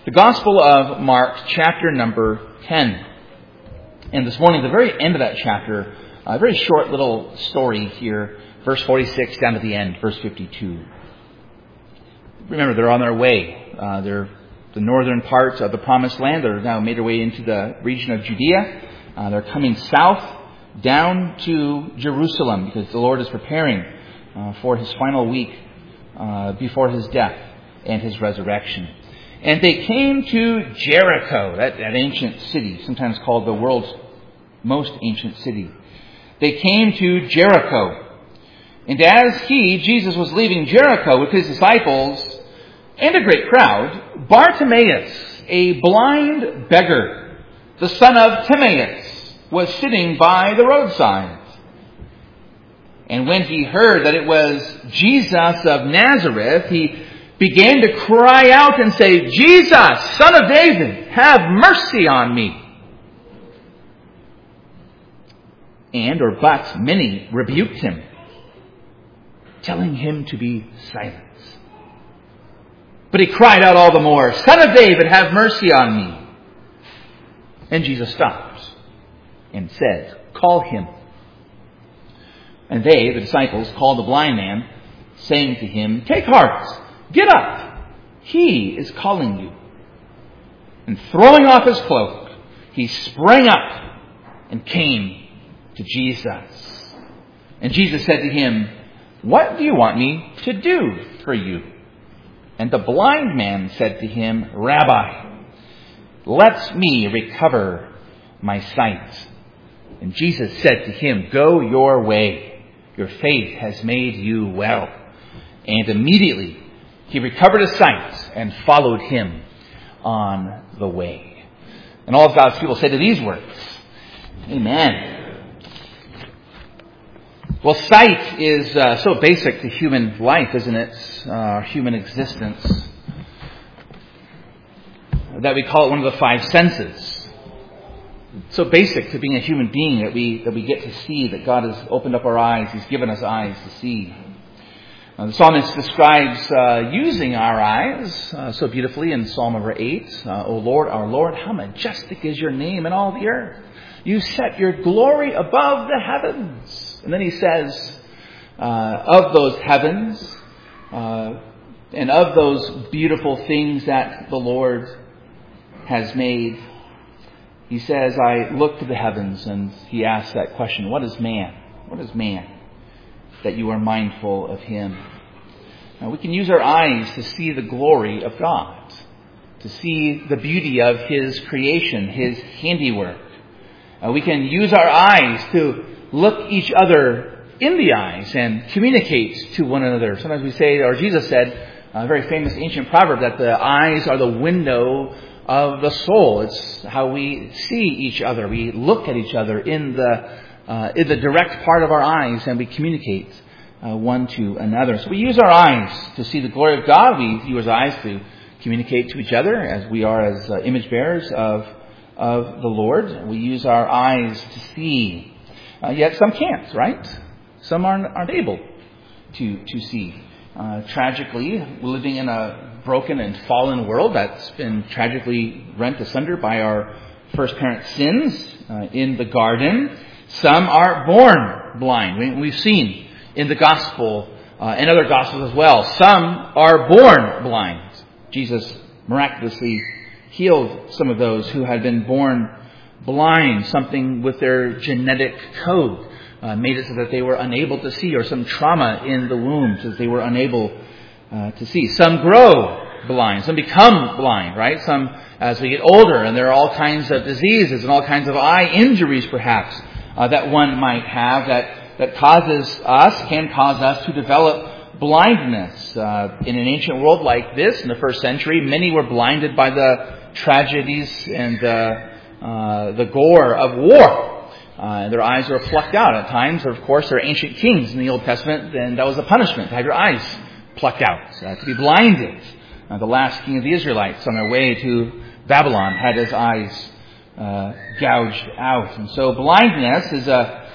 The Gospel of Mark, chapter number 10. And this morning, the very end of that chapter, a very short little story here, verse 46 down to the end, verse 52. Remember, they're on their way. They're the northern parts of the Promised Land. They're now made their way into the region of Judea. They're coming south down to Jerusalem because the Lord is preparing for His final week before His death and His resurrection. And they came to Jericho, that ancient city, sometimes called the world's most ancient city. They came to Jericho. And as Jesus was leaving Jericho with His disciples and a great crowd, Bartimaeus, a blind beggar, the son of Timaeus, was sitting by the roadside. And when he heard that it was Jesus of Nazareth, he began to cry out and say, "Jesus, Son of David, have mercy on me." But many rebuked him, telling him to be silent. But he cried out all the more, "Son of David, have mercy on me." And Jesus stopped and said, "Call him." And they, the disciples, called the blind man, saying to him, "Take heart, get up, he is calling you." And throwing off his cloak, he sprang up and came to Jesus. And Jesus said to him, "What do you want me to do for you?" And the blind man said to him, "Rabbi, let me recover my sight." And Jesus said to him, "Go your way. Your faith has made you well." And immediately he recovered his sight and followed him on the way. And all of God's people say to these words, Amen. Well, sight is so basic to human life, isn't it? Our human existence. That we call it one of the five senses. It's so basic to being a human being that we get to see, that God has opened up our eyes. He's given us eyes to see. The psalmist describes using our eyes so beautifully in Psalm number 8. "O Lord, our Lord, how majestic is your name in all the earth. You set your glory above the heavens." And then he says, of those heavens and of those beautiful things that the Lord has made, he says, "I look to the heavens," and he asks that question, "What is man? What is man that you are mindful of him?" Now, we can use our eyes to see the glory of God, to see the beauty of His creation, His handiwork. We can use our eyes to look each other in the eyes and communicate to one another. Sometimes we say, or Jesus said, a very famous ancient proverb, that the eyes are the window of the soul. It's how we see each other. We look at each other in the direct part of our eyes, and we communicate one to another. So we use our eyes to see the glory of God. We use our eyes to communicate to each other as we are as image bearers of the Lord. We use our eyes to see. Yet some can't, right? Some aren't able to see. Tragically, we're living in a broken and fallen world that's been tragically rent asunder by our first parents' sins in the garden. Some are born blind. We've seen in the gospel and other gospels as well. Some are born blind. Jesus miraculously healed some of those who had been born blind. Something with their genetic code made it so that they were unable to see, or some trauma in the womb so that they were unable to see. Some grow blind. Some become blind, right? Some, as we get older, and there are all kinds of diseases and all kinds of eye injuries, perhaps, that one might have that can cause us to develop blindness. In an ancient world like this, in the first century, many were blinded by the tragedies and the gore of war. Their eyes were plucked out at times. Of course, there are ancient kings in the Old Testament, and that was a punishment, to have your eyes plucked out, to be blinded. The last king of the Israelites on their way to Babylon had his eyes gouged out. And so blindness is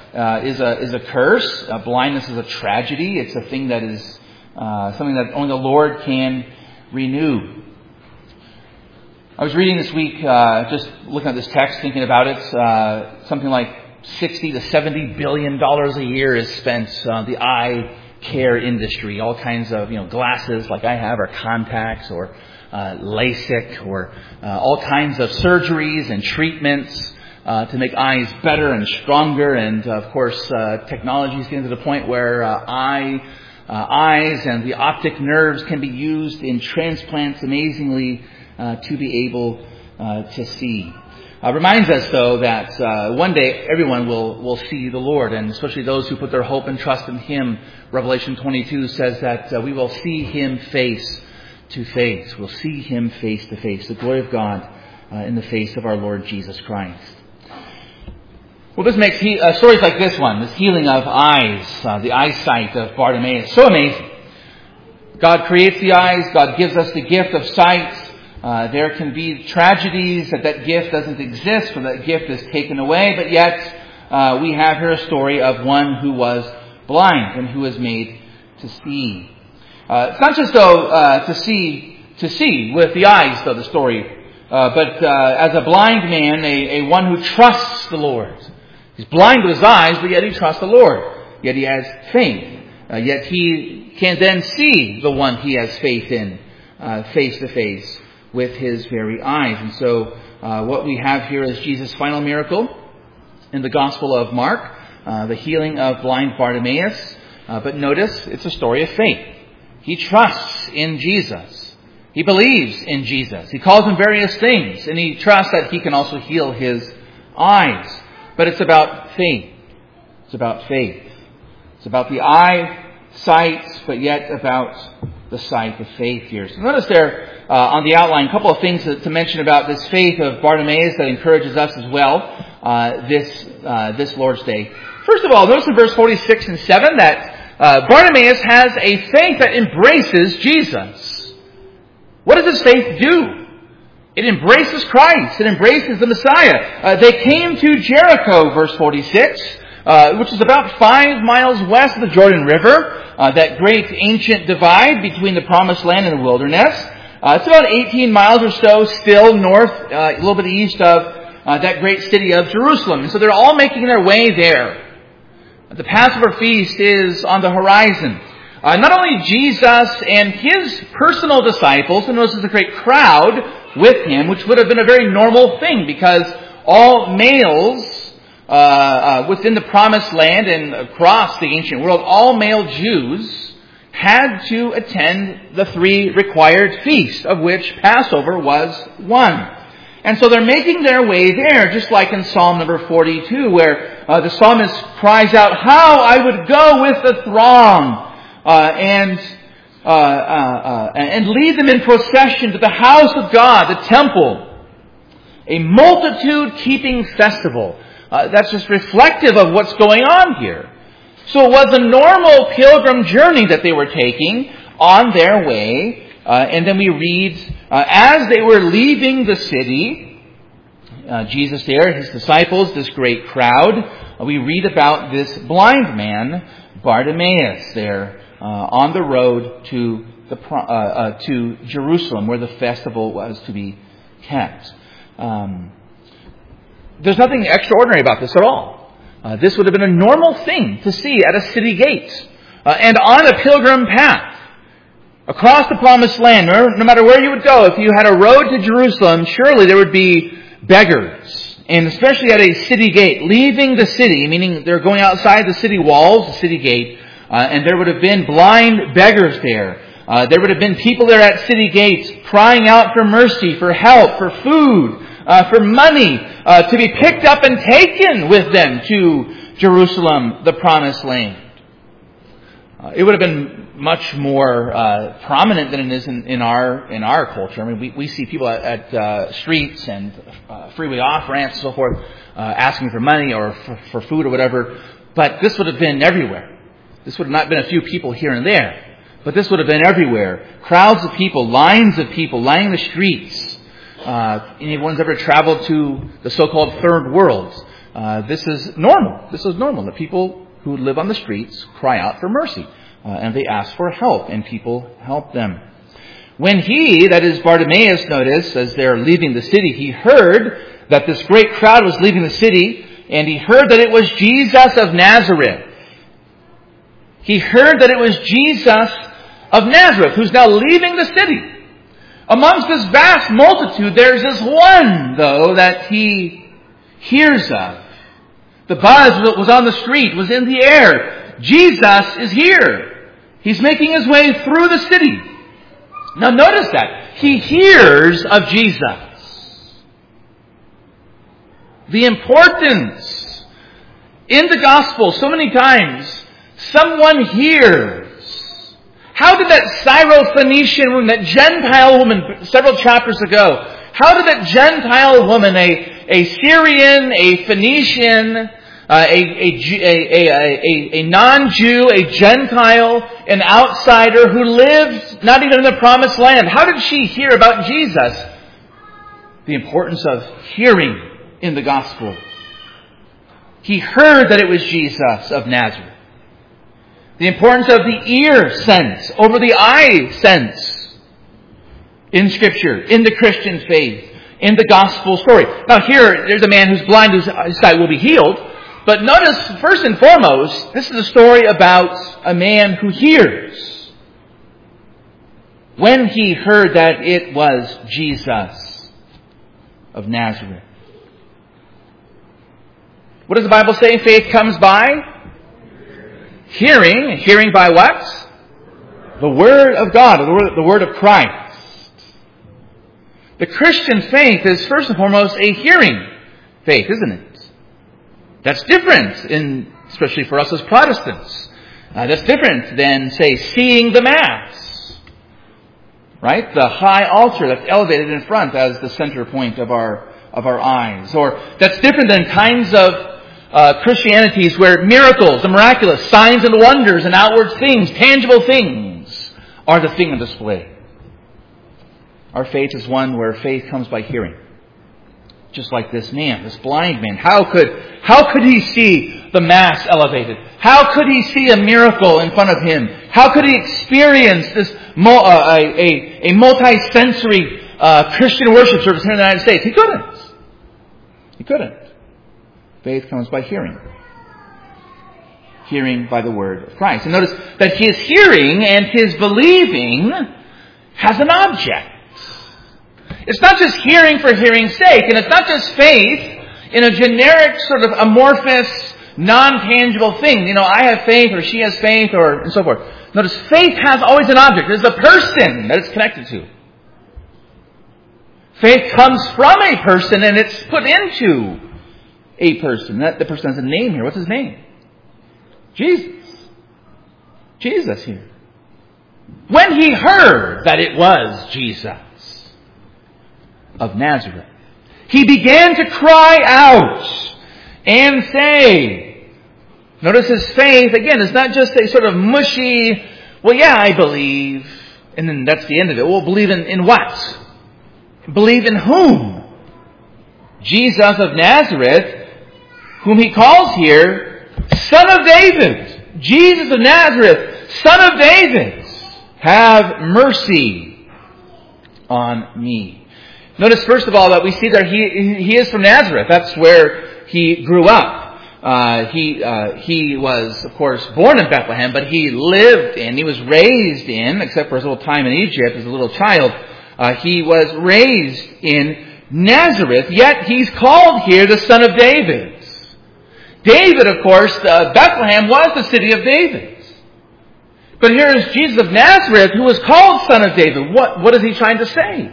a curse. Blindness is a tragedy. It's a thing that is something that only the Lord can renew. I was reading this week, just looking at this text, thinking about it, something like $60 to $70 billion a year is spent on the eye care industry. All kinds of, glasses like I have, or contacts, or LASIK, or all kinds of surgeries and treatments to make eyes better and stronger. And of course, technology is getting to the point where eyes and the optic nerves can be used in transplants amazingly to be able to see. Reminds us, though, that one day everyone will see the Lord, and especially those who put their hope and trust in Him. Revelation 22 says that we will see Him face to face. We'll see Him face to face. The glory of God in the face of our Lord Jesus Christ. Well, this makes stories like this one, this healing of eyes, the eyesight of Bartimaeus, so amazing. God creates the eyes. God gives us the gift of sight. There can be tragedies that gift doesn't exist or that gift is taken away, but yet we have here a story of one who was blind and who was made to see. It's not just though to see with the eyes, though, the story, but as a blind man, a one who trusts the Lord. He's blind with his eyes, but yet he trusts the Lord. Yet he has faith. Yet he can then see the one he has faith in face to face with his very eyes. And so what we have here is Jesus' final miracle in the Gospel of Mark, the healing of blind Bartimaeus. But notice, it's a story of faith. He trusts in Jesus. He believes in Jesus. He calls him various things, and he trusts that he can also heal his eyes. But it's about faith. It's about faith. It's about the eyesight, but yet about the sight of faith here. So notice there on the outline a couple of things to mention about this faith of Bartimaeus that encourages us as well this Lord's Day. First of all, notice in verse 46 and 7 that Bartimaeus has a faith that embraces Jesus. What does his faith do? It embraces Christ. It embraces the Messiah. They came to Jericho, verse 46, which is about 5 miles west of the Jordan River, that great ancient divide between the Promised Land and the wilderness. It's about 18 miles or so still north, a little bit east of that great city of Jerusalem. And so they're all making their way there. The Passover feast is on the horizon. Not only Jesus and his personal disciples, and notice there's a great crowd with him, which would have been a very normal thing because all males within the Promised Land and across the ancient world, all male Jews had to attend the 3 required feasts, of which Passover was one. And so they're making their way there, just like in Psalm number 42, where the psalmist cries out, "How I would go with the throng and lead them in procession to the house of God, the temple, a multitude-keeping festival." That's just reflective of what's going on here. So it was a normal pilgrim journey that they were taking on their way. And then we read, as they were leaving the city, Jesus there, his disciples, this great crowd, we read about this blind man, Bartimaeus, there on the road to Jerusalem, where the festival was to be kept. There's nothing extraordinary about this at all. This would have been a normal thing to see at a city gate and on a pilgrim path across the Promised Land. No matter where you would go, if you had a road to Jerusalem, surely there would be beggars, and especially at a city gate, leaving the city, meaning they're going outside the city walls, the city gate, and there would have been blind beggars there. There would have been people there at city gates crying out for mercy, for help, for food, for money, to be picked up and taken with them to Jerusalem, the Promised Land. It would have been much more prominent than it is in our culture. I mean, we see people at streets and freeway off-ramps and so forth asking for money or for food or whatever. But this would have been everywhere. This would have not been a few people here and there. But this would have been everywhere. Crowds of people, lines of people lining the streets. Anyone's ever traveled to the so-called third world? This is normal. This is normal. The people who live on the streets cry out for mercy. And they ask for help, and people help them. When he, that is Bartimaeus, notice, as they're leaving the city, he heard that this great crowd was leaving the city, and he heard that it was Jesus of Nazareth. He heard that it was Jesus of Nazareth, who's now leaving the city. Amongst this vast multitude, there's this one, though, that he hears of. The buzz was on the street, was in the air. Jesus is here. He's making his way through the city. Now notice that. He hears of Jesus. The importance in the gospel, so many times, someone hears. How did that Syrophoenician woman, that Gentile woman, several chapters ago, how did that Gentile woman, a Syrian, a Phoenician, a non-Jew, a Gentile, an outsider who lived not even in the promised land, how did she hear about Jesus? The importance of hearing in the gospel. He heard that it was Jesus of Nazareth. The importance of the ear sense over the eye sense in Scripture, in the Christian faith, in the gospel story. Now here, there's a man who's blind, whose sight will be healed. But notice, first and foremost, this is a story about a man who hears. When he heard that it was Jesus of Nazareth. What does the Bible say? Faith comes by hearing. Hearing by what? The Word of God, the Word of Christ. The Christian faith is first and foremost a hearing faith, isn't it? That's different, especially for us as Protestants. That's different than, say, seeing the Mass. Right? The high altar that's elevated in front as the center point of our eyes. Or that's different than kinds of Christianities where miracles, the miraculous, signs and wonders and outward things, tangible things, are the thing on display. Our faith is one where faith comes by hearing. Just like this man, this blind man. How could he see the Mass elevated? How could he see a miracle in front of him? How could he experience this a multi-sensory Christian worship service here in the United States? He couldn't. He couldn't. Faith comes by hearing. Hearing by the Word of Christ. And notice that his hearing and his believing has an object. It's not just hearing for hearing's sake, and it's not just faith in a generic sort of amorphous, non-tangible thing. I have faith, or she has faith, and so forth. Notice, faith has always an object. There's a person that it's connected to. Faith comes from a person, and it's put into a person. The person has a name here. What's his name? Jesus. Jesus here. When he heard that it was Jesus of Nazareth, he began to cry out and say, notice his faith, again, is not just a sort of mushy, well, yeah, I believe, and then that's the end of it. Well, believe in what? Believe in whom? Jesus of Nazareth, whom he calls here, Son of David. Jesus of Nazareth, Son of David, have mercy on me. Notice, first of all, that we see that he is from Nazareth. That's where he grew up. He was, of course, born in Bethlehem, but he was raised in, except for his little time in Egypt as a little child, he was raised in Nazareth, yet he's called here the Son of David. David, of course, Bethlehem was the city of David. But here is Jesus of Nazareth, who was called Son of David. What is he trying to say?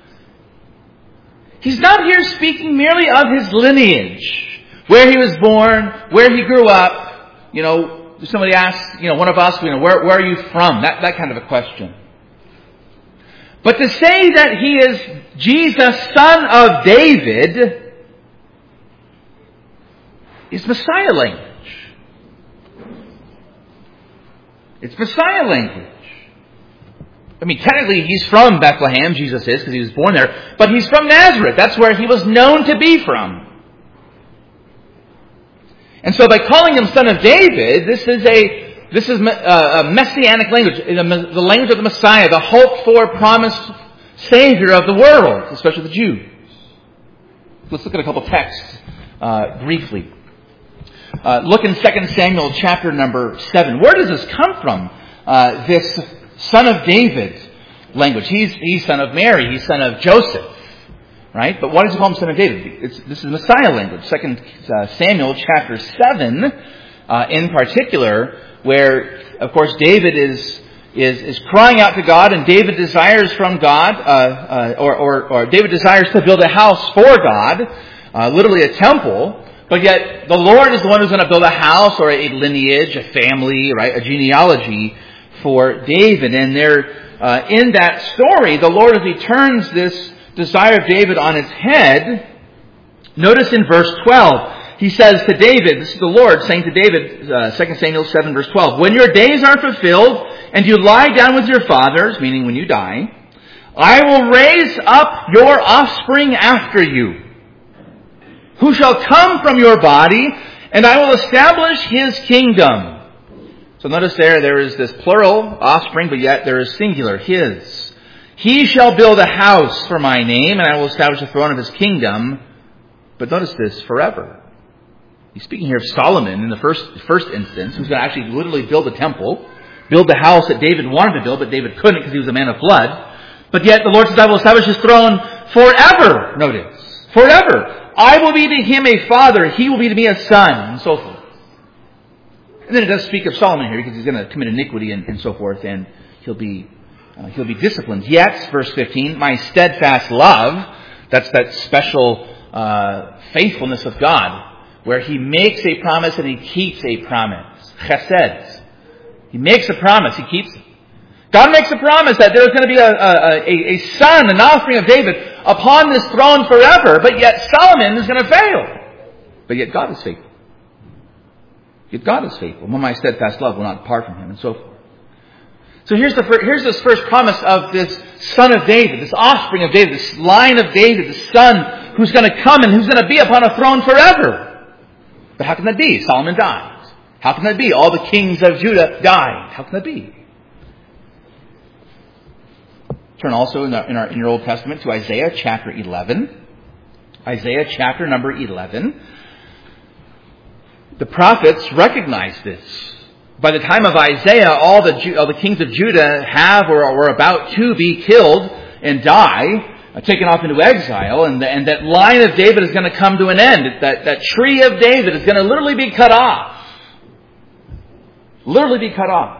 He's not here speaking merely of his lineage, where he was born, where he grew up. Somebody asks, one of us, where are you from? That kind of a question. But to say that he is Jesus, Son of David, is Messiah language. It's Messiah language. Technically he's from Bethlehem, Jesus is, because he was born there, but he's from Nazareth. That's where he was known to be from. And so by calling him Son of David, this is This is a messianic language, the language of the Messiah, the hoped-for, promised Savior of the world, especially the Jews. Let's look at a couple texts briefly. Look in 2 Samuel chapter number 7. Where does this come from? This son of David language. He's son of Mary. He's son of Joseph. Right? But why does he call him son of David? This is Messiah language. 2 Samuel chapter 7 in particular, where, of course, David is crying out to God, and David desires from God, or David desires to build a house for God, literally a temple. But yet, the Lord is the one who's going to build a house or a lineage, a family, right, a genealogy for David. And there, in that story, the Lord, as He turns this desire of David on its head, notice in verse 12, He says to David, this is the Lord saying to David, 2 Samuel 7 verse 12, "When your days are fulfilled and you lie down with your fathers," meaning when you die, "I will raise up your offspring after you, who shall come from your body, and I will establish his kingdom." So notice there is this plural, offspring, but yet there is singular, his. "He shall build a house for my name, and I will establish the throne of his kingdom." But notice this, forever. He's speaking here of Solomon in the first instance, who's going to actually literally build a temple, build the house that David wanted to build, but David couldn't because he was a man of blood. But yet the Lord says, "I will establish his throne forever." Notice, forever. "I will be to him a father, he will be to me a son," and so forth. And then it does speak of Solomon here because he's going to commit iniquity and so forth, and he'll be disciplined. "Yet," verse 15, "my steadfast love," that's that special faithfulness of God, where He makes a promise and He keeps a promise. Chesed. He makes a promise, He keeps it. God makes a promise that there's going to be a son, an offspring of David, upon this throne forever, but yet Solomon is going to fail. But yet God is faithful. Yet God is faithful. "My steadfast love will not depart from him," and so forth. So here's this first promise of this son of David, this offspring of David, this line of David, this son who's going to come and who's going to be upon a throne forever. But how can that be? Solomon died. How can that be? All the kings of Judah died. How can that be? Turn also in your Old Testament to Isaiah chapter 11. Isaiah chapter number 11. The prophets recognize this. By the time of Isaiah, all the kings of Judah have or were about to be killed and die, taken off into exile, and that line of David is going to come to an end. That tree of David is going to literally be cut off. Literally be cut off.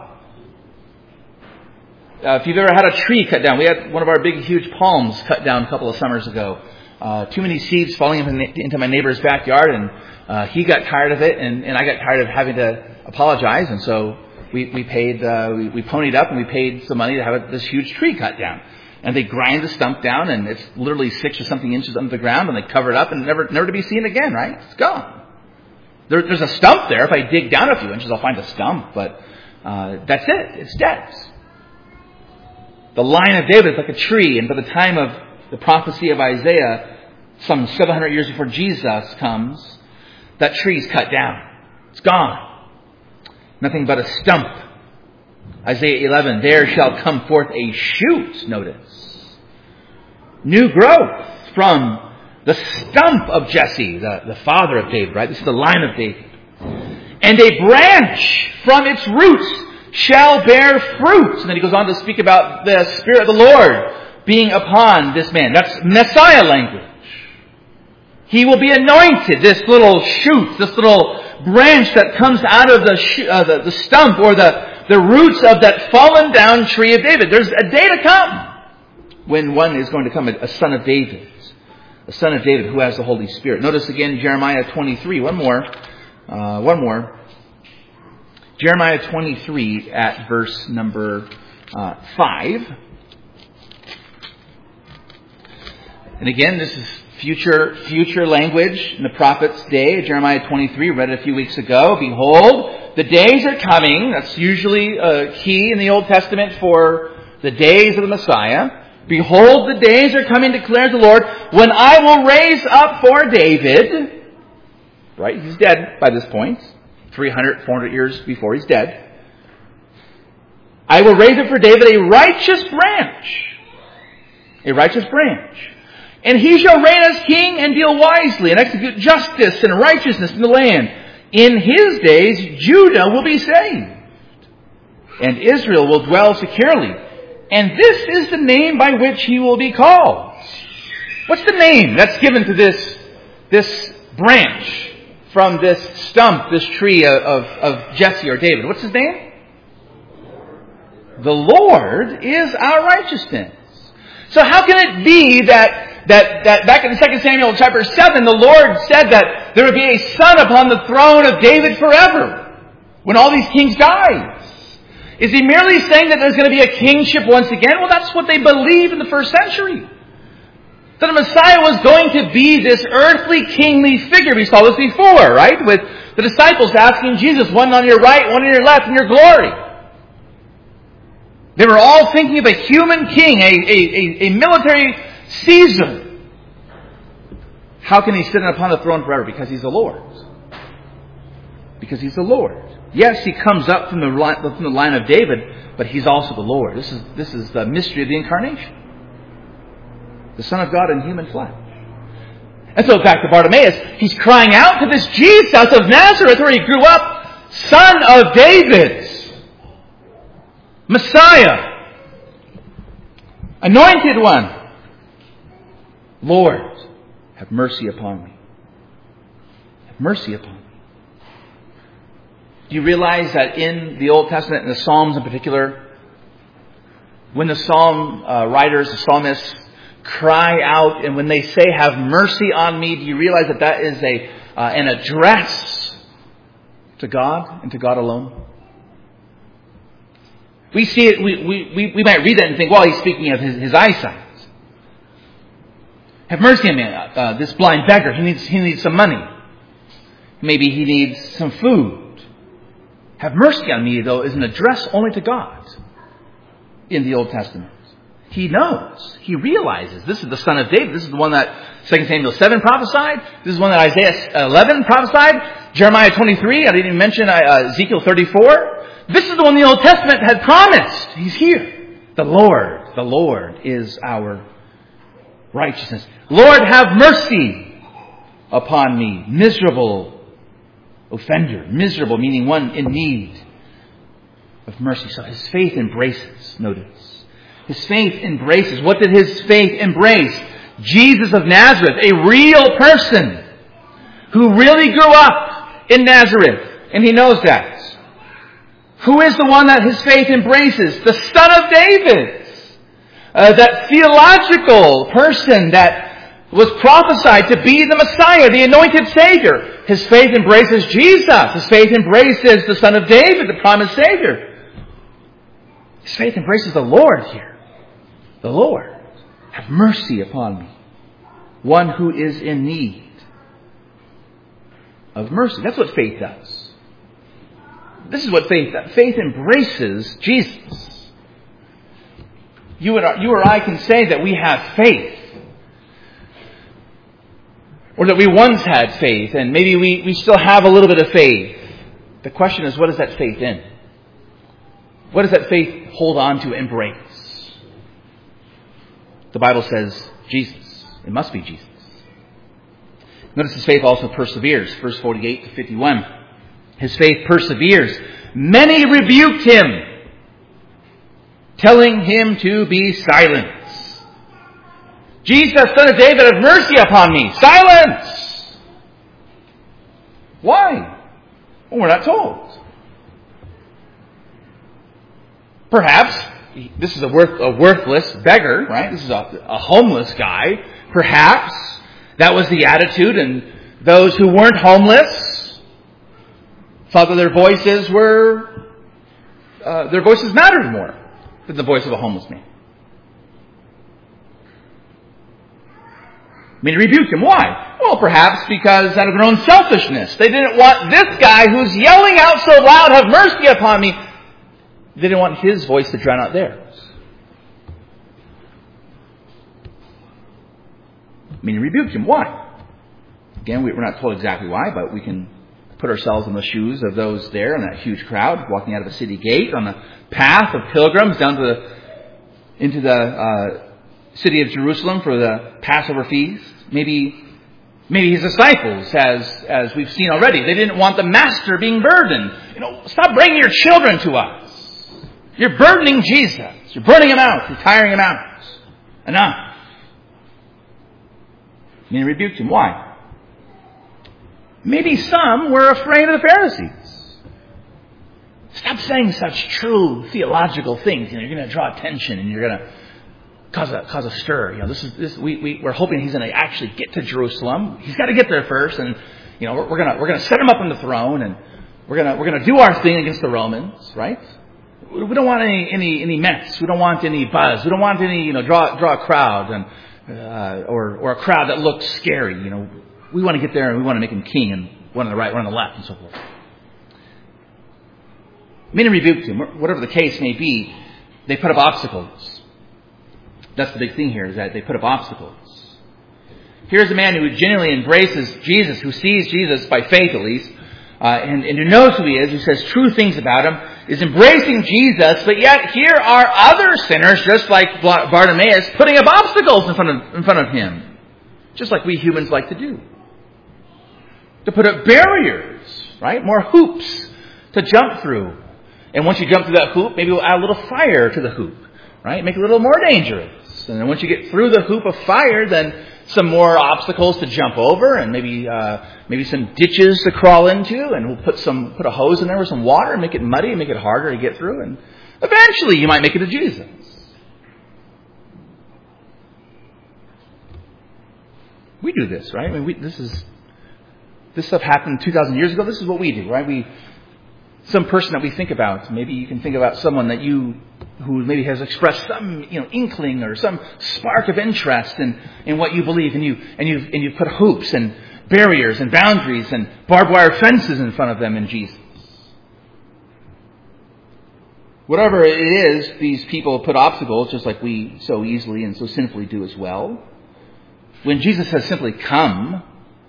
If you've ever had a tree cut down, we had one of our big, huge palms cut down a couple of summers ago. Too many seeds falling into my neighbor's backyard, and he got tired of it, and I got tired of having to apologize, and so we paid, we ponied up and we paid some money to have this huge tree cut down. And they grind the stump down, and it's literally 6 or something inches under the ground, and they cover it up, and never to be seen again, right? It's gone. There's a stump there. If I dig down a few inches, I'll find a stump, but that's it. It's dead. The line of David is like a tree, and by the time of the prophecy of Isaiah, some 700 years before Jesus comes, that tree is cut down. It's gone. Nothing but a stump. Isaiah 11, "There shall come forth a shoot," notice. New growth from the stump of Jesse, the father of David, right? This is the line of David. "And a branch from its roots shall bear fruit." And then he goes on to speak about the Spirit of the Lord being upon this man. That's Messiah language. He will be anointed, this little shoot, this little branch that comes out of the stump or the roots of that fallen down tree of David. There's a day to come when one is going to come, a son of David. A son of David who has the Holy Spirit. Notice again Jeremiah 23. One more. Jeremiah 23 at verse number 5. And again, this is future language in the prophet's day. Jeremiah 23, read it a few weeks ago. "Behold, the days are coming." That's usually a key in the Old Testament for the days of the Messiah. "Behold, the days are coming, declares the Lord, when I will raise up for David." Right? He's dead by this point. 300, 400 years before he's dead. I will raise up for David a righteous branch. A righteous branch. And he shall reign as king and deal wisely and execute justice and righteousness in the land. In his days, Judah will be saved, and Israel will dwell securely. And this is the name by which he will be called. What's the name that's given to this branch from this stump, this tree of Jesse or David? What's his name? The Lord is our righteousness. So how can it be that back in 2 Samuel chapter 7, the Lord said that there would be a son upon the throne of David forever when all these kings died? Is he merely saying that there's going to be a kingship once again? Well, that's what they believed in the first century. That the Messiah was going to be this earthly kingly figure. We saw this before, right? With the disciples asking Jesus, one on your right, one on your left, in your glory. They were all thinking of a human king, a military Caesar. How can he sit upon the throne forever? Because he's the Lord. Because he's the Lord. Yes, he comes up from the line of David, but he's also the Lord. This is the mystery of the incarnation. The Son of God in human flesh. And so back to Bartimaeus, he's crying out to this Jesus of Nazareth where he grew up, Son of David, Messiah, Anointed One. Lord, have mercy upon me. Have mercy upon me. Do you realize that in the Old Testament, in the Psalms in particular, when the psalm writers, the psalmists, cry out, and when they say, have mercy on me, do you realize that that is an address to God and to God alone? We see it, we might read that and think, well, he's speaking of his eyesight. Have mercy on me, this blind beggar, he needs some money. Maybe he needs some food. Have mercy on me, though, is an address only to God in the Old Testament. He knows. He realizes this is the Son of David. This is the one that 2 Samuel 7 prophesied. This is one that Isaiah 11 prophesied. Jeremiah 23. I didn't even mention Ezekiel 34. This is the one the Old Testament had promised. He's here. The Lord is our righteousness. Lord, have mercy upon me, miserable offender. Miserable, meaning one in need of mercy. So his faith embraces, notice. His faith embraces. What did his faith embrace? Jesus of Nazareth, a real person who really grew up in Nazareth. And he knows that. Who is the one that his faith embraces? The Son of David. That theological person that was prophesied to be the Messiah, the anointed Savior. His faith embraces Jesus. His faith embraces the Son of David, the promised Savior. His faith embraces the Lord here. The Lord, have mercy upon me. One who is in need of mercy. That's what faith does. This is what faith does. Faith embraces Jesus. You or I can say that we have faith. Or that we once had faith, and maybe we still have a little bit of faith. The question is, what is that faith in? What does that faith hold on to, embrace? The Bible says Jesus. It must be Jesus. Notice his faith also perseveres. Verse 48 to 51. His faith perseveres. Many rebuked him, telling him to be silent. Jesus, Son of David, have mercy upon me. Silence! Why? Well, we're not told. Perhaps, this is a worthless beggar, right? This is a homeless guy. Perhaps that was the attitude, and those who weren't homeless thought that their voices mattered more than the voice of a homeless man. I mean, he rebuked him. Why? Well, perhaps because out of their own selfishness. They didn't want this guy who's yelling out so loud, have mercy upon me. They didn't want his voice to drown out theirs. I mean, he rebuked him. Why? Again, we're not told exactly why, but we can put ourselves in the shoes of those there in that huge crowd walking out of a city gate on the path of pilgrims down into the city of Jerusalem for the Passover feast. Maybe his disciples, as we've seen already, they didn't want the master being burdened. Stop bringing your children to us. You're burdening Jesus. You're burning him out. You're tiring him out. Enough. Many rebuked him. Why? Maybe some were afraid of the Pharisees. Stop saying such true theological things. You're going to draw attention and you're going to cause a stir. We're hoping he's going to actually get to Jerusalem. He's got to get there first, and we're going to set him up on the throne, and we're going to do our thing against the Romans, right? We don't want any mess. We don't want any buzz. We don't want any draw a crowd and or a crowd that looks scary. We want to get there and we want to make him king, and one on the right, one on the left, and so forth. Many rebuked him. Whatever the case may be, they put up obstacles. That's the big thing here, is that they put up obstacles. Here's a man who genuinely embraces Jesus, who sees Jesus by faith at least, and who knows who he is, who says true things about him, is embracing Jesus, but yet here are other sinners, just like Bartimaeus, putting up obstacles in front of him, just like we humans like to do. To put up barriers, right? More hoops to jump through. And once you jump through that hoop, maybe we'll add a little fire to the hoop, right? Make it a little more dangerous. And then once you get through the hoop of fire, then some more obstacles to jump over, and maybe some ditches to crawl into, and we'll put a hose in there with some water and make it muddy and make it harder to get through, and eventually you might make it to Jesus. We do this, right? I mean, this stuff happened 2,000 years ago. This is what we do, right? Some person that we think about. Maybe you can think about someone who maybe has expressed some inkling or some spark of interest in what you believe, and you've put hoops and barriers and boundaries and barbed wire fences in front of them in Jesus. Whatever it is, these people put obstacles, just like we so easily and so sinfully do as well. When Jesus says simply come,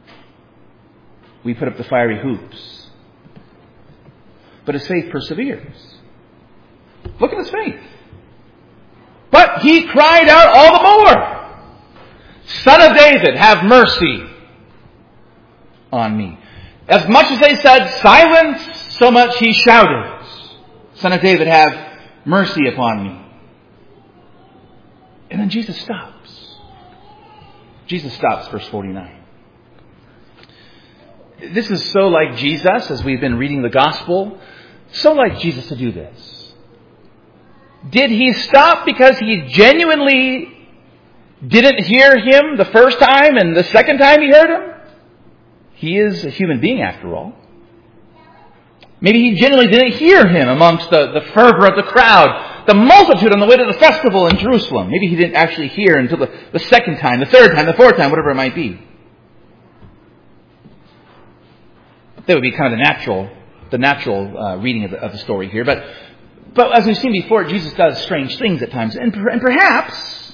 we put up the fiery hoops. But his faith perseveres. Look at his faith. But he cried out all the more, Son of David, have mercy on me. As much as they said, silence, so much he shouted, Son of David, have mercy upon me. And then Jesus stops. Jesus stops, verse 49. This is so like Jesus, as we've been reading the gospel, so like Jesus to do this. Did he stop because he genuinely didn't hear him the first time and the second time he heard him? He is a human being after all. Maybe he genuinely didn't hear him amongst the fervor of the crowd, the multitude on the way to the festival in Jerusalem. Maybe he didn't actually hear until the second time, the third time, the fourth time, whatever it might be. That would be kind of the natural reading of the story here. But as we've seen before, Jesus does strange things at times. And perhaps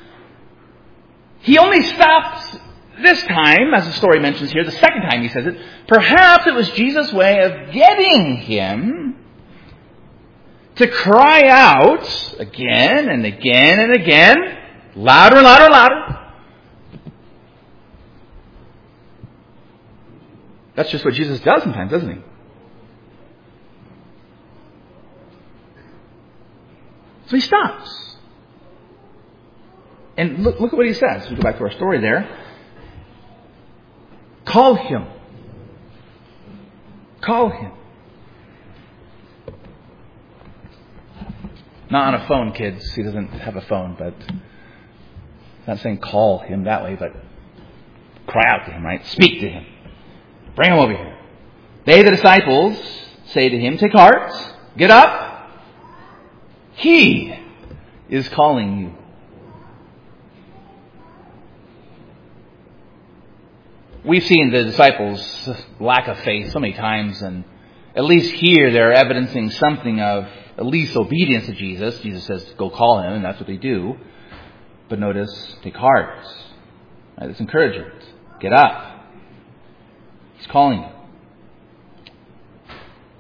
he only stopped this time, as the story mentions here, the second time he says it. Perhaps it was Jesus' way of getting him to cry out again and again and again, louder and louder and louder. That's just what Jesus does sometimes, doesn't he? So he stops. And look at what he says. We go back to our story there. Call him. Call him. Not on a phone, kids. He doesn't have a phone, but I'm not saying call him that way, but cry out to him, right? Speak to him. Bring him over here. They, the disciples, say to him, take heart, get up. He is calling you. We've seen the disciples' lack of faith so many times, and at least here they're evidencing something of at least obedience to Jesus. Jesus says, go call him, and that's what they do. But notice, take heart. Right, it's encouragement. Get up. He's calling you.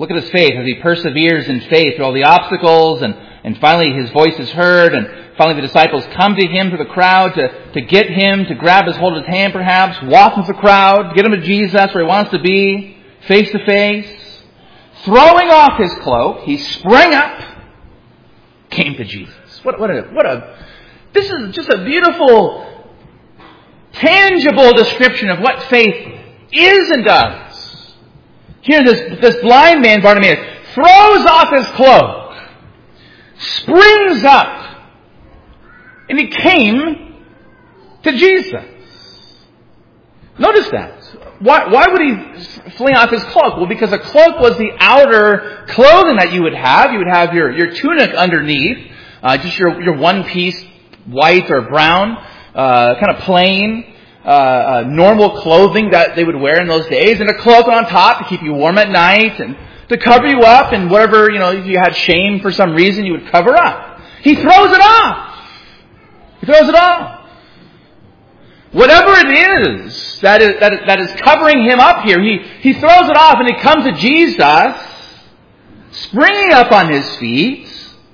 Look at his faith as he perseveres in faith through all the obstacles, and finally his voice is heard, and finally the disciples come to him, to the crowd, to get him, to grab hold of his hand perhaps, walk into the crowd, get him to Jesus where he wants to be, face to face. Throwing off his cloak, he sprang up, came to Jesus. This is just a beautiful, tangible description of what faith is and does. Here, this blind man, Bartimaeus, throws off his cloak, springs up, and he came to Jesus. Notice that. Why would he fling off his cloak? Well, because a cloak was the outer clothing that you would have. You would have your tunic underneath, just your one piece, white or brown, kind of plain, normal clothing that they would wear in those days, and a cloak on top to keep you warm at night and to cover you up, and whatever, if you had shame for some reason, you would cover up. He throws it off. He throws it off. Whatever it is that is covering him up here, he throws it off and he comes to Jesus, springing up on his feet,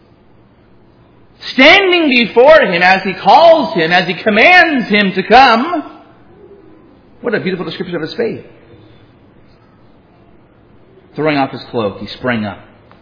standing before him as he calls him, as he commands him to come. What a beautiful description of his faith. Throwing off his cloak, he sprang up,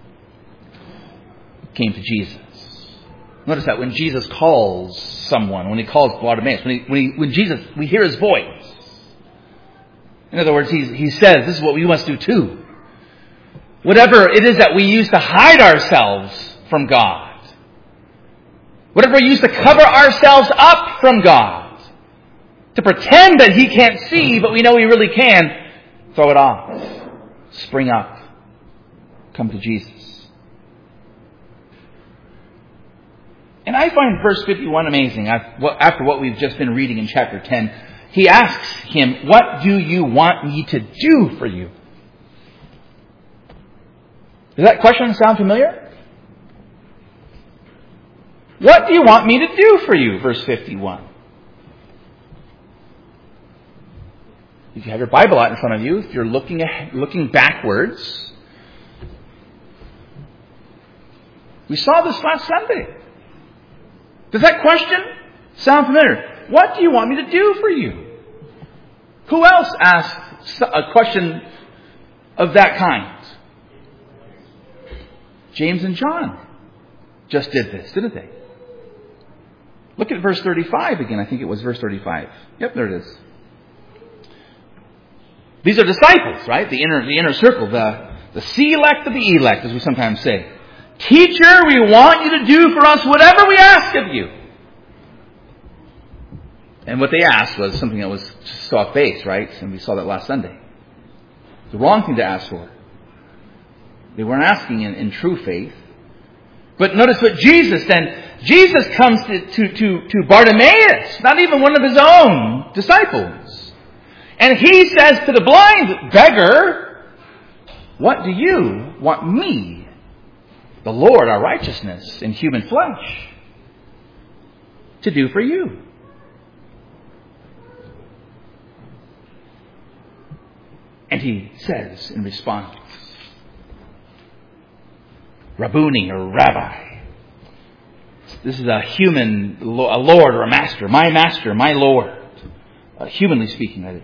came to Jesus. Notice that when Jesus calls someone, when he calls Bartimaeus, when Jesus, we hear his voice. In other words, he says, this is what we must do too. Whatever it is that we use to hide ourselves from God. Whatever we use to cover ourselves up from God. To pretend that he can't see, but we know he really can. Throw it off. Spring up. Come to Jesus. And I find verse 51 amazing. After what we've just been reading in chapter 10, he asks him, what do you want me to do for you? Does that question sound familiar? What do you want me to do for you? Verse 51. If you have your Bible out in front of you, if you're looking backwards, we saw this last Sunday. Does that question sound familiar? What do you want me to do for you? Who else asked a question of that kind? James and John just did this, didn't they? Look at verse 35 again. I think it was verse 35. Yep, there it is. These are disciples, right? The inner circle, the select of the elect, as we sometimes say. Teacher, we want you to do for us whatever we ask of you. And what they asked was something that was just off base, right? And we saw that last Sunday. The wrong thing to ask for. They weren't asking in true faith. But notice what Jesus comes to Bartimaeus, not even one of his own disciples. And he says to the blind beggar, what do you want me, the Lord, our righteousness in human flesh, to do for you? And he says in response, Rabboni or Rabbi. This is a human, a Lord or a master, my Lord. Humanly speaking, that is.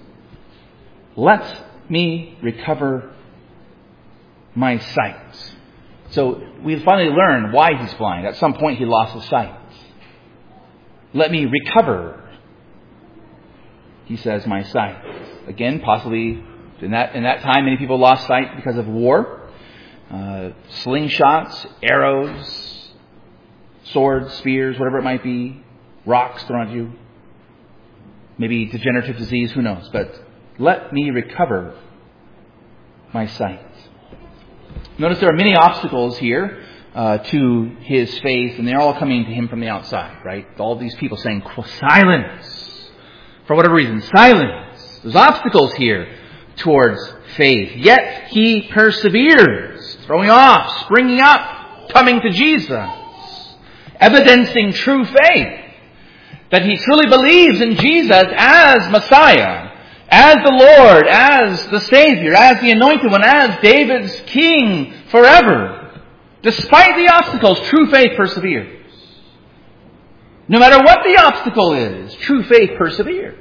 Let me recover my sight. So we finally learn why he's blind. At some point he lost his sight. Let me recover, he says, my sight. Again, possibly in that time many people lost sight because of war. Slingshots, arrows, swords, spears, whatever it might be, rocks thrown at you. Maybe degenerative disease, who knows. But let me recover my sight. Notice there are many obstacles here to his faith, and they're all coming to him from the outside, right? All these people saying, silence. For whatever reason, silence. There's obstacles here towards faith. Yet he perseveres, throwing off, springing up, coming to Jesus, evidencing true faith, that he truly believes in Jesus as Messiah, as the Lord, as the Savior, as the Anointed One, as David's King forever. Despite the obstacles, true faith perseveres. No matter what the obstacle is, true faith perseveres.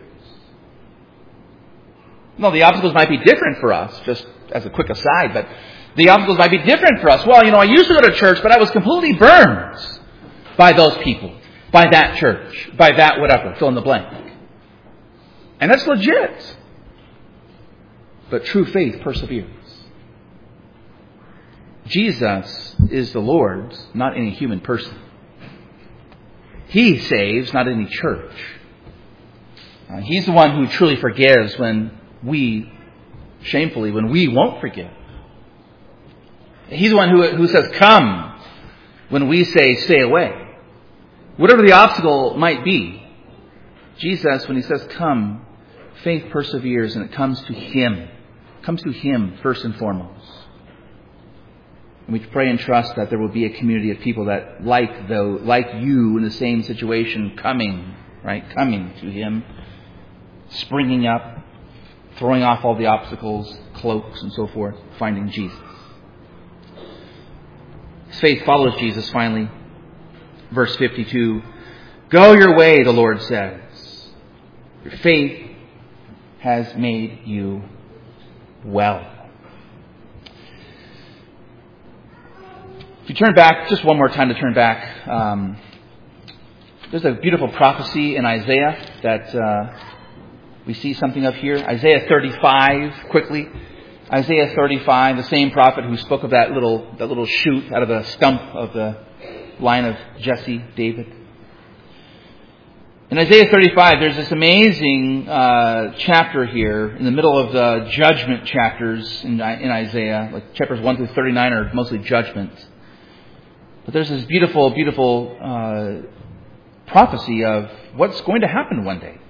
No, the obstacles might be different for us, just as a quick aside, but the obstacles might be different for us. Well, I used to go to church, but I was completely burned by those people, by that church, by that whatever, fill in the blank. And that's legit. But true faith perseveres. Jesus is the Lord, not any human person. He saves, not any church. He's the one who truly forgives when we won't forgive. He's the one who says, come, when we say, stay away. Whatever the obstacle might be, Jesus, when He says, come, faith perseveres and it comes to Him. It comes to Him first and foremost. And we pray and trust that there will be a community of people that, like you in the same situation, coming to Him, springing up, throwing off all the obstacles, cloaks and so forth, finding Jesus. His faith follows Jesus finally. Verse 52, go your way, the Lord says. Your faith has made you well. If you turn back, just one more time to turn back, there's a beautiful prophecy in Isaiah that we see something of here. Isaiah 35, quickly. Isaiah 35, the same prophet who spoke of that little shoot out of the stump of the line of Jesse, David. In Isaiah 35, there's this amazing chapter here in the middle of the judgment chapters in Isaiah. Like chapters 1 through 39 are mostly judgment. But there's this beautiful, beautiful prophecy of what's going to happen one day.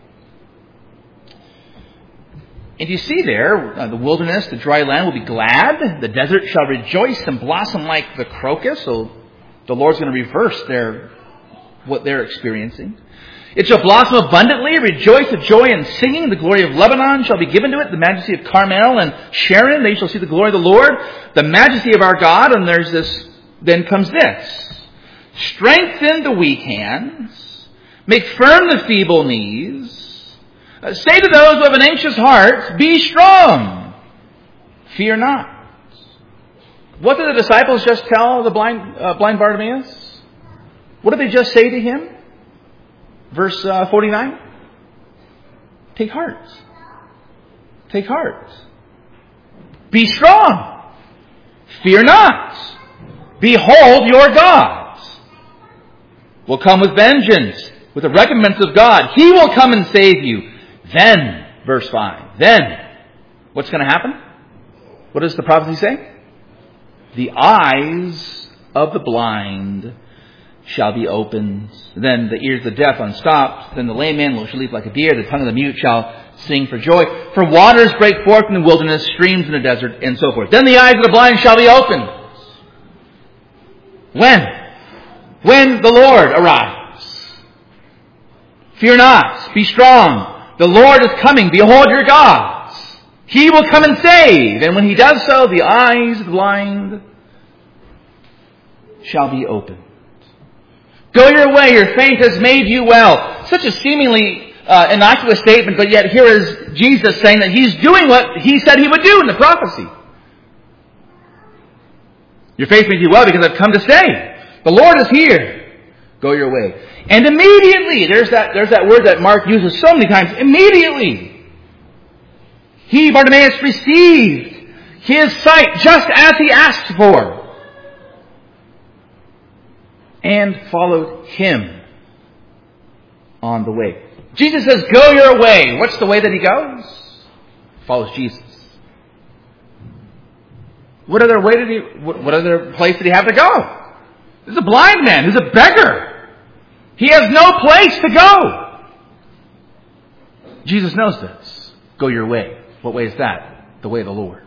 And you see there, the wilderness, the dry land will be glad. The desert shall rejoice and blossom like the crocus. So the Lord's going to reverse what they're experiencing. It shall blossom abundantly, rejoice with joy and singing. The glory of Lebanon shall be given to it, the majesty of Carmel and Sharon. They shall see the glory of the Lord, the majesty of our God. And then comes this. Strengthen the weak hands. Make firm the feeble knees. Say to those who have an anxious heart, be strong. Fear not. What did the disciples just tell the blind Bartimaeus? What did they just say to him? Verse 49. Take heart. Take heart. Be strong. Fear not. Behold, your God will come with vengeance, with the recompense of God. He will come and save you. Then, verse 5, then, what's going to happen? What does the prophecy say? The eyes of the blind shall be opened. Then the ears of the deaf unstopped. Then the lame man shall leap like a deer. The tongue of the mute shall sing for joy. For waters break forth in the wilderness, streams in the desert, and so forth. Then the eyes of the blind shall be opened. When? When the Lord arrives. Fear not. Be strong. The Lord is coming. Behold your gods. He will come and save. And when He does so, the eyes of the blind shall be opened. Go your way. Your faith has made you well. Such a seemingly innocuous statement, but yet here is Jesus saying that He's doing what He said He would do in the prophecy. Your faith made you well because I've come to save. The Lord is here. Go your way. And immediately, there's that word that Mark uses so many times. Immediately, he, Bartimaeus, received his sight just as he asked for, and followed Him on the way. Jesus says, go your way. What's the way that He goes? Follows Jesus. What other place did He have to go? There's a blind man who's a beggar. He has no place to go. Jesus knows this. Go your way. What way is that? The way of the Lord.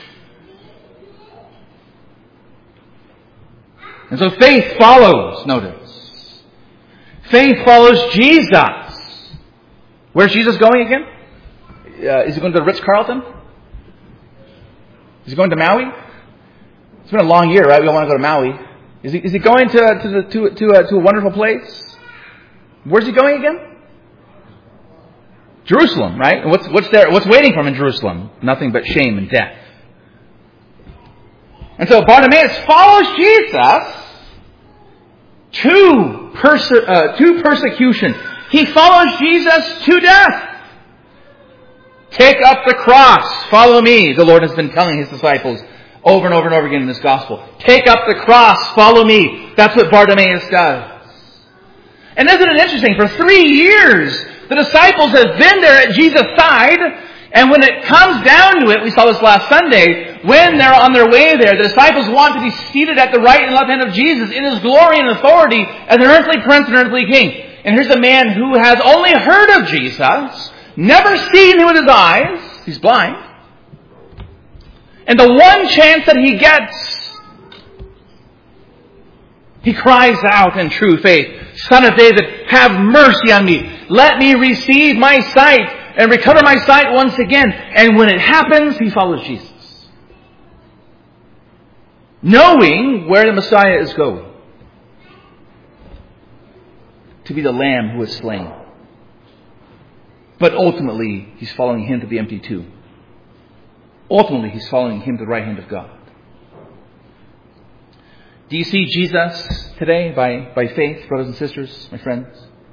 And so faith follows, notice. Faith follows Jesus. Where's Jesus going again? Is he going to the Ritz-Carlton? Is he going to Maui? It's been a long year, right? We all want to go to Maui. Is he going to a wonderful place? Where's he going again? Jerusalem, right? And what's there? What's waiting for him in Jerusalem? Nothing but shame and death. And so Bartimaeus follows Jesus to persecution. He follows Jesus to death. Take up the cross. Follow me. The Lord has been telling his disciples over and over and over again in this gospel. Take up the cross. Follow me. That's what Bartimaeus does. And isn't it interesting? For 3 years, the disciples have been there at Jesus' side. And when it comes down to it, we saw this last Sunday, when they're on their way there, the disciples want to be seated at the right and left hand of Jesus in his glory and authority as an earthly prince and earthly king. And here's a man who has only heard of Jesus, never seen him with his eyes. He's blind. And the one chance that he gets, he cries out in true faith, Son of David, have mercy on me. Let me receive my sight and recover my sight once again. And when it happens, he follows Jesus, knowing where the Messiah is going, to be the Lamb who is slain. But ultimately, he's following him to the empty tomb. Ultimately, he's following him to the right hand of God. Do you see Jesus today by faith, brothers and sisters, my friends?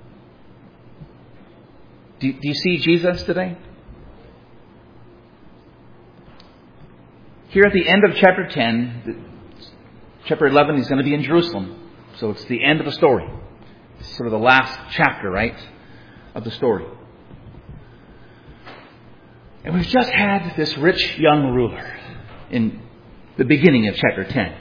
Do you see Jesus today? Here at the end of chapter 10, chapter 11, he's going to be in Jerusalem. So it's the end of the story. It's sort of the last chapter, right, of the story. And we've just had this rich young ruler in the beginning of chapter 10.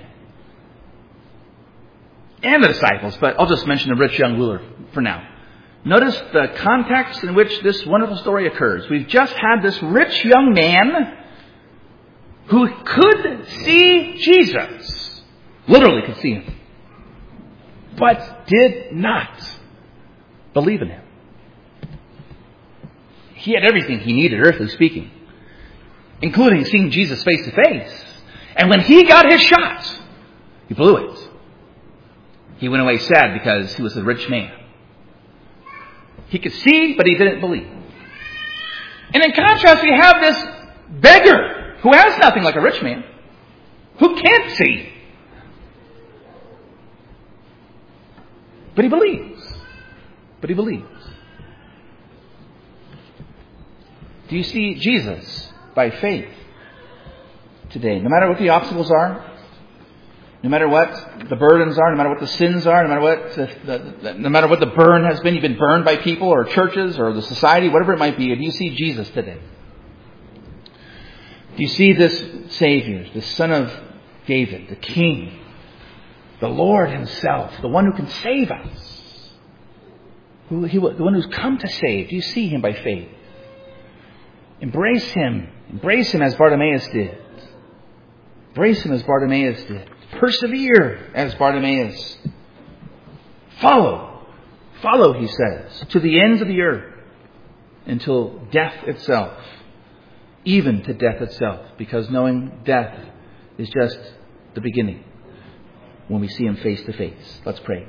And the disciples, but I'll just mention the rich young ruler for now. Notice the context in which this wonderful story occurs. We've just had this rich young man who could see Jesus. Literally could see him. But did not believe in him. He had everything he needed, earthly speaking, including seeing Jesus face to face. And when he got his shot, he blew it. He went away sad because he was a rich man. He could see, but he didn't believe. And in contrast, we have this beggar who has nothing like a rich man, who can't see. But he believes. But he believes. Do you see Jesus by faith today? No matter what the obstacles are, no matter what the burdens are, no matter what the sins are, no matter what the burn has been, you've been burned by people or churches or the society, whatever it might be, do you see Jesus today? Do you see this Savior, the Son of David, the King, the Lord himself, the one who can save us, the one who's come to save? Do you see him by faith? Embrace him. Embrace him as Bartimaeus did. Embrace him as Bartimaeus did. Persevere as Bartimaeus. Follow. Follow, he says, to the ends of the earth until death itself. Even to death itself. Because knowing death is just the beginning when we see him face to face. Let's pray.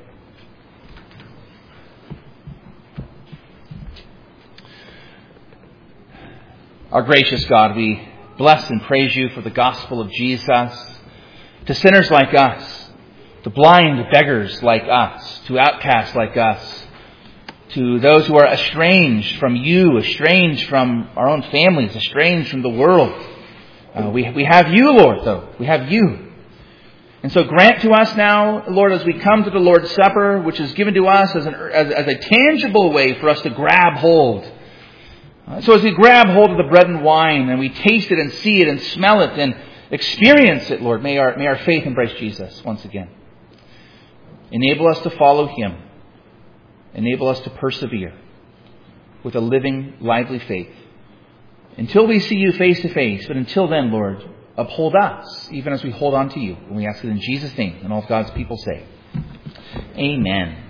Our gracious God, we bless and praise you for the gospel of Jesus to sinners like us, to blind beggars like us, to outcasts like us, to those who are estranged from you, estranged from our own families, estranged from the world. We have you, Lord, though. We have you. And so grant to us now, Lord, as we come to the Lord's Supper, which is given to us as a tangible way for us to grab hold. So as we grab hold of the bread and wine and we taste it and see it and smell it and experience it, Lord, may our faith embrace Jesus once again. Enable us to follow him. Enable us to persevere with a living, lively faith until we see you face to face. But until then, Lord, uphold us even as we hold on to you. And we ask it in Jesus' name. And all of God's people say, Amen.